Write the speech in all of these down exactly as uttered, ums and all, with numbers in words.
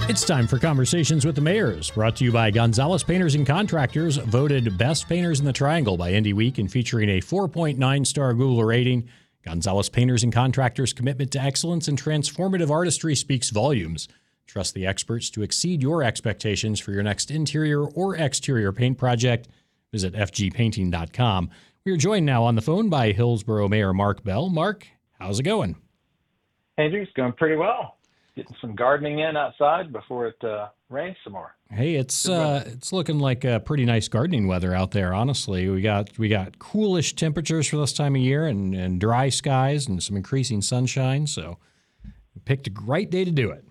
It's time for Conversations with the Mayors, brought to you by Gonzalez Painters and Contractors, voted Best Painters in the Triangle by Indie Week and featuring a four point nine star Google rating. Gonzalez Painters and Contractors' commitment to excellence and transformative artistry speaks volumes. Trust the experts to exceed your expectations for your next interior or exterior paint project. Visit f g painting dot com. We are joined now on the phone by Hillsboro Mayor Mark Bell. Mark, how's it going? Hey, it's going pretty well. Getting some gardening in outside before it uh, rains some more. Hey, it's uh, it's looking like a pretty nice gardening weather out there. Honestly, we got we got coolish temperatures for this time of year, and, and dry skies, and some increasing sunshine. So, we picked a great day to do it.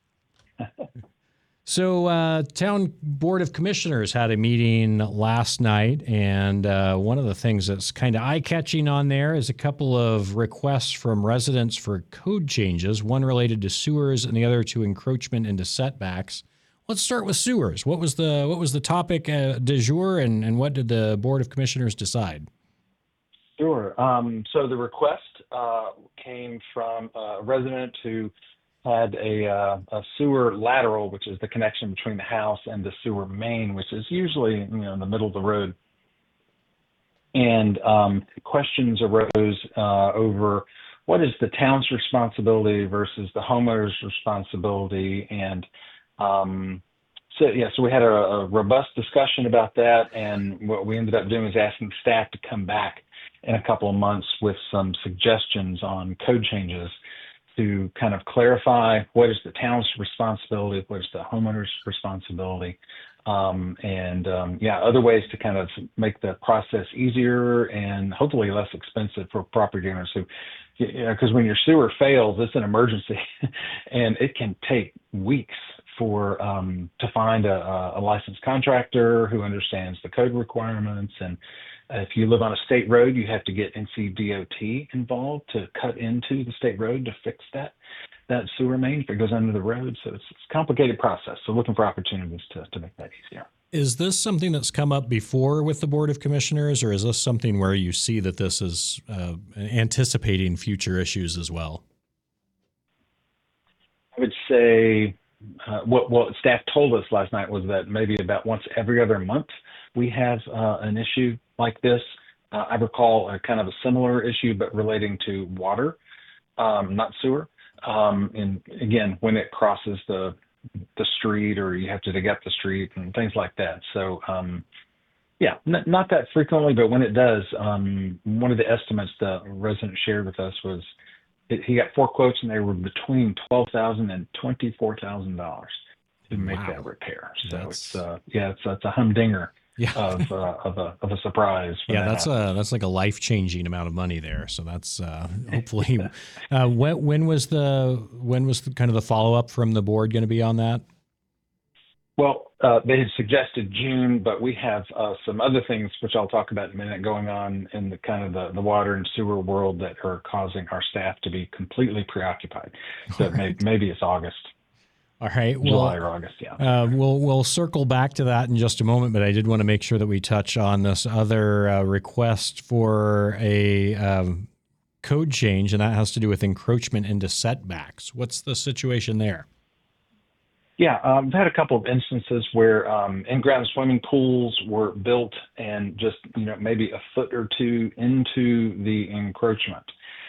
So, uh, Town Board of Commissioners had a meeting last night, and uh, one of the things that's kind of eye-catching on there is a couple of requests from residents for code changes, one related to sewers and the other to encroachment into setbacks. Let's start with sewers. What was the what was the topic uh, du jour, and, and what did the Board of Commissioners decide? Sure. Um, so the request uh, came from a resident who had a, uh, a sewer lateral, which is the connection between the house and the sewer main, which is usually, you know, in the middle of the road. And um, questions arose uh, over what is the town's responsibility versus the homeowner's responsibility. And um, so, yeah, so we had a, a robust discussion about that. And what we ended up doing is asking staff to come back in a couple of months with some suggestions on code changes to kind of clarify what is the town's responsibility, what is the homeowner's responsibility, um, and um, yeah, other ways to kind of make the process easier and hopefully less expensive for property owners who, you know, because when your sewer fails, it's an emergency, and it can take weeks for um, to find a, a licensed contractor who understands the code requirements. And if you live on a state road, you have to get N C D O T involved to cut into the state road to fix that that sewer main if it goes under the road. So it's, it's a complicated process. So looking for opportunities to, to make that easier. Is this something that's come up before with the Board of Commissioners, or is this something where you see that this is uh, anticipating future issues as well? I would say uh, what, what staff told us last night was that maybe about once every other month we have uh, an issue like this. Uh, I recall a kind of a similar issue, but relating to water, um, not sewer. Um, and again, when it crosses the the street, or you have to dig up the street and things like that. So, um, yeah, n- not that frequently, but when it does, um, one of the estimates the resident shared with us was it, he got four quotes, and they were between twelve thousand dollars and twenty-four thousand dollars to make Wow. that repair. So That's... it's uh, yeah, it's it's a humdinger. Yeah. of uh, of a of a surprise. Yeah, that that's happens. a that's like a life changing amount of money there. So that's uh, hopefully. uh, when when was the when was the, kind of the follow up from the board going to be on that? Well, uh, they had suggested June, but we have uh, some other things which I'll talk about in a minute going on in the kind of the, the water and sewer world that are causing our staff to be completely preoccupied. So All right. may, maybe it's August. All right. Well, July or August, yeah. Uh, we'll we'll circle back to that in just a moment, but I did want to make sure that we touch on this other uh, request for a um, code change, and that has to do with encroachment into setbacks. What's the situation there? Yeah, um, I've had a couple of instances where um, in-ground swimming pools were built and just, you know, maybe a foot or two into the encroachment.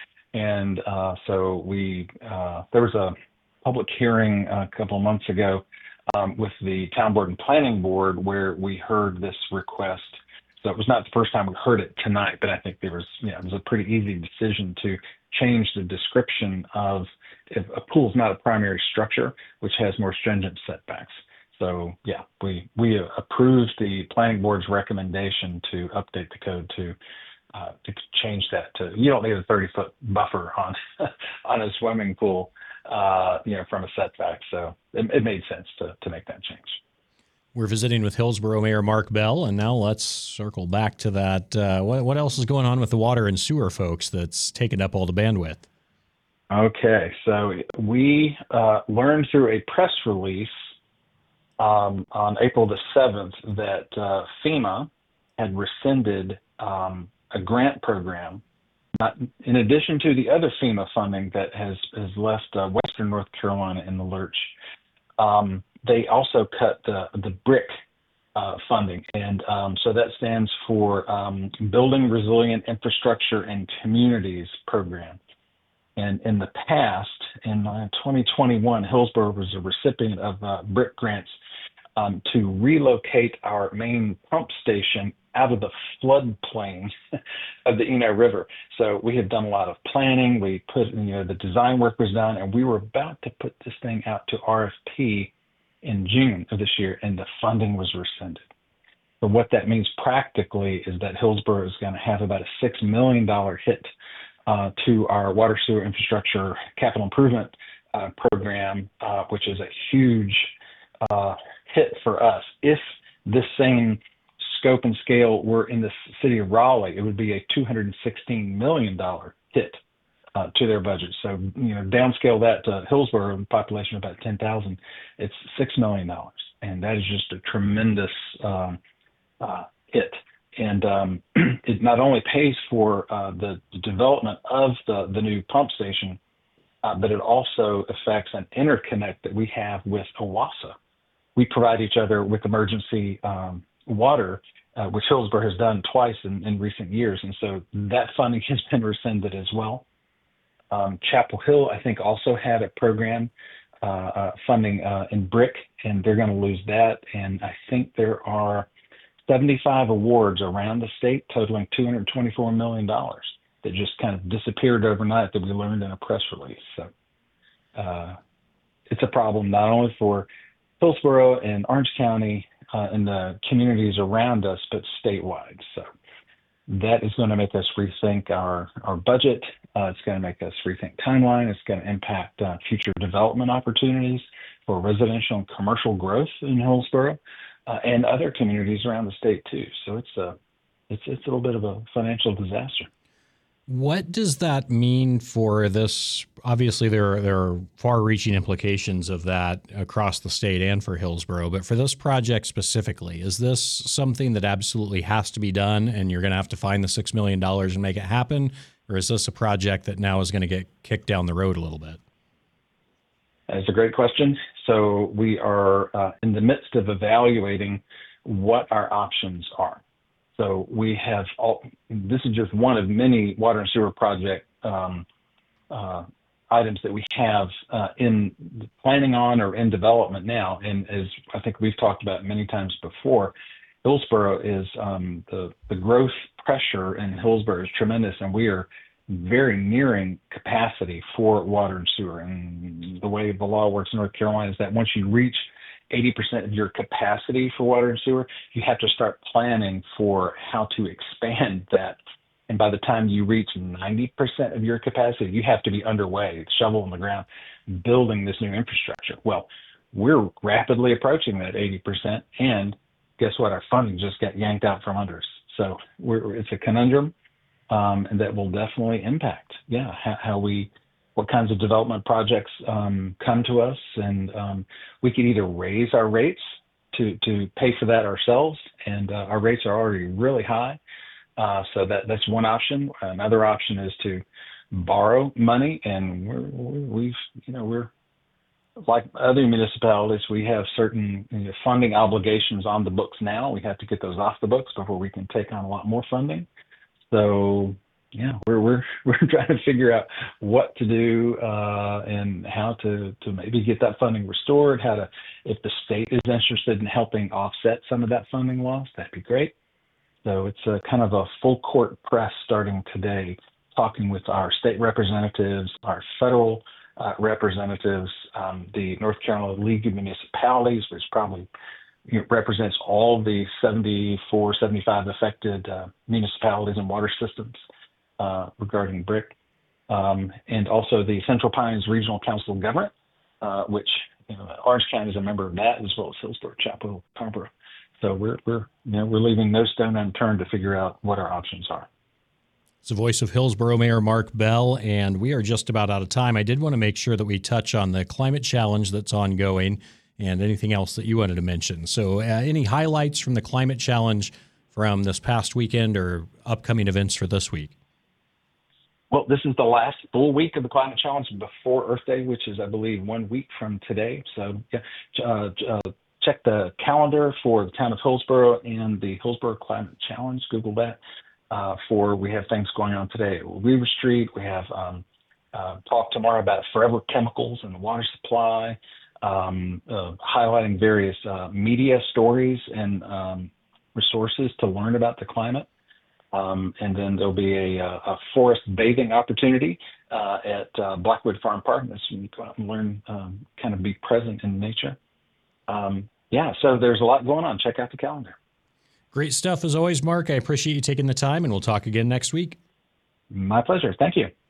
And uh, so we uh, there was a public hearing a couple of months ago um, with the Town Board and Planning Board where we heard this request. So it was not the first time we heard it tonight, but I think there was, you know, it was a pretty easy decision to change the description of if a pool is not a primary structure, which has more stringent setbacks. So yeah, we we approved the Planning Board's recommendation to update the code to uh, to change that to, you don't need a thirty foot buffer on on a swimming pool. Uh, you know, from a setback. So it, it made sense to, to make that change. We're visiting with Hillsboro Mayor Mark Bell, and now let's circle back to that. Uh, what, what else is going on with the water and sewer folks that's taken up all the bandwidth? Okay, so we uh, learned through a press release um, on April the seventh that uh, FEMA had rescinded um, a grant program. Not, in addition to the other FEMA funding that has, has left uh, Western North Carolina in the lurch, Um, they also cut the the BRIC uh, funding, and um, so that stands for um, Building Resilient Infrastructure and Communities Program. And in the past, in uh, twenty twenty-one, Hillsborough was a recipient of uh, BRIC grants um, to relocate our main pump station out of the floodplain of the Eno River. So we had done a lot of planning. We put, you know, the design work was done, and we were about to put this thing out to R F P in June of this year, and the funding was rescinded. So what that means practically is that Hillsborough is going to have about a six million dollars hit uh, to our water sewer infrastructure capital improvement uh, program, uh, which is a huge uh, hit for us. If this same scope and scale were in the city of Raleigh, it would be a two hundred sixteen million dollars hit uh, to their budget. So, you know, downscale that to Hillsborough, a population of about ten thousand, it's six million dollars. And that is just a tremendous um, uh, hit. And um, it not only pays for uh, the, the development of the, the new pump station, uh, but it also affects an interconnect that we have with Owasso. We provide each other with emergency um, water, uh, which Hillsborough has done twice in, in recent years. And so that funding has been rescinded as well. Um, Chapel Hill, I think, also had a program uh, uh, funding uh, in BRIC, and they're going to lose that. And I think there are seventy-five awards around the state totaling two hundred twenty-four million dollars that just kind of disappeared overnight that we learned in a press release. So uh, it's a problem not only for Hillsborough and Orange County uh, and the communities around us, but statewide. So that is going to make us rethink our, our budget. Uh, it's going to make us rethink timeline. It's going to impact uh, future development opportunities for residential and commercial growth in Hillsborough uh, and other communities around the state too. So it's a, it's, it's a little bit of a financial disaster. What does that mean for this? Obviously, there are, there are far-reaching implications of that across the state and for Hillsborough, but for this project specifically, is this something that absolutely has to be done and you're going to have to find the six million dollars and make it happen? Or is this a project that now is going to get kicked down the road a little bit? That's a great question. So we are uh, in the midst of evaluating what our options are. So we have all, this is just one of many water and sewer project um, uh, items that we have uh, in planning on or in development now. And as I think we've talked about many times before, Hillsborough is um, the, the growth pressure in Hillsborough is tremendous, and we are very nearing capacity for water and sewer. And the way the law works in North Carolina is that once you reach eighty percent of your capacity for water and sewer, you have to start planning for how to expand that. And by the time you reach ninety percent of your capacity, you have to be underway, shovel in the ground, building this new infrastructure. Well, we're rapidly approaching that eighty percent, and guess what? Our funding just got yanked out from under us. So we're, it's a conundrum, um, and that will definitely impact, yeah, how, how we, what kinds of development projects um, come to us. And um, we could either raise our rates to, to pay for that ourselves, and uh, our rates are already really high. Uh, so that, that's one option. Another option is to borrow money, and we're, we've, you know, we're like other municipalities, we have certain you know, funding obligations on the books now. We have to get those off the books before we can take on a lot more funding. So yeah, we're we're we're trying to figure out what to do uh, and how to to maybe get that funding restored. How to, if the state is interested in helping offset some of that funding loss, that'd be great. So it's a kind of a full court press starting today, talking with our state representatives, our federal uh, representatives, um, the North Carolina League of Municipalities, which probably you know, represents all the seventy-four, seventy-five affected uh, municipalities and water systems uh, regarding BRIC, um, and also the Central Pines Regional Council of Government, uh, which you know, Orange County is a member of that, as well as Hillsborough, Chapel Hill, Carrboro. So we're we're you know we're leaving no stone unturned to figure out what our options are. It's the voice of Hillsborough Mayor Mark Bell, and we are just about out of time. I did want to make sure that we touch on the climate challenge that's ongoing and anything else that you wanted to mention. So uh, any highlights from the climate challenge from this past weekend or upcoming events for this week? Well, this is the last full week of the Climate Challenge before Earth Day, which is, I believe, one week from today. So yeah, uh, uh, check the calendar for the town of Hillsborough and the Hillsborough Climate Challenge. Google that uh, for we have things going on today at Weaver Street. We have um, uh, talk tomorrow about forever chemicals and the water supply, um, uh, highlighting various uh, media stories and um, resources to learn about the climate. Um, and then there'll be a, a forest bathing opportunity uh, at uh, Blackwood Farm Park. That's when you go out and learn, um, kind of be present in nature. Um, yeah, so there's a lot going on. Check out the calendar. Great stuff as always, Mark. I appreciate you taking the time, and we'll talk again next week. My pleasure. Thank you.